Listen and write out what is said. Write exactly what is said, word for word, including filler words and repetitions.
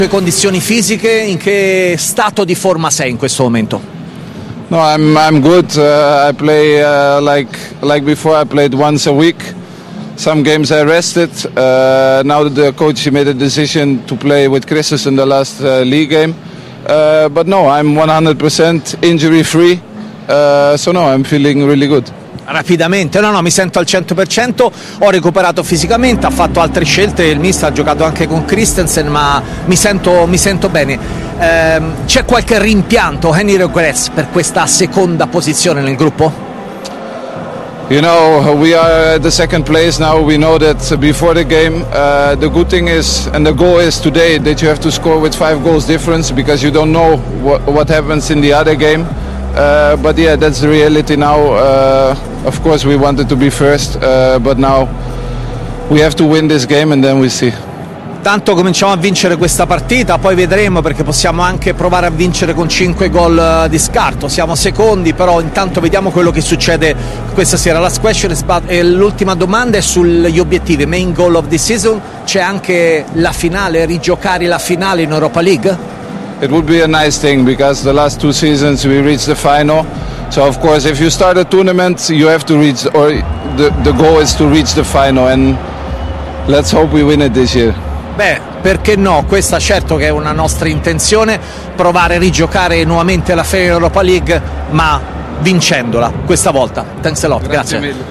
Le condizioni fisiche, in che stato di forma sei in questo momento? No, I'm I'm good. Uh, I play uh, like like before. I played once a week. Some games I rested. Uh, now the coach made a decision to play with Christus in the last uh, league game. Uh, but no, I'm one hundred percent injury free. Uh, so no, I'm feeling really good. Rapidamente, no no, mi sento al cento per cento, ho recuperato fisicamente, ha fatto altre scelte, il mister ha giocato anche con Christensen, ma mi sento, mi sento bene. Ehm, c'è qualche rimpianto, any regrets per questa seconda posizione nel gruppo? You know, we are at the second place now. We know that before the game, uh, the good thing is, and the goal is today, that you have to score with five goals difference, because you don't know what, what happens in the other game. Uh, but yeah, that's the reality now. Uh, of course we wanted to be first, uh, but now we have to win this game and then we see. Tanto cominciamo a vincere questa partita, poi vedremo, perché possiamo anche provare a vincere con cinque gol di scarto. Siamo secondi, però intanto vediamo quello che succede questa sera. Last question is about, eh, l'ultima domanda è sugli obiettivi, main goal of the season. C'è anche la finale, rigiocare la finale in Europa League? It would be a nice thing, because the last two seasons we reached the final. So of course, if you start a tournament, you have to reach, or the the goal is to reach the final, and let's hope we win it this year. Beh, perché no? Questa certo che è una nostra intenzione, provare a rigiocare nuovamente la finale Europa League, ma vincendola questa volta. Thanks a lot, grazie. Grazie mille.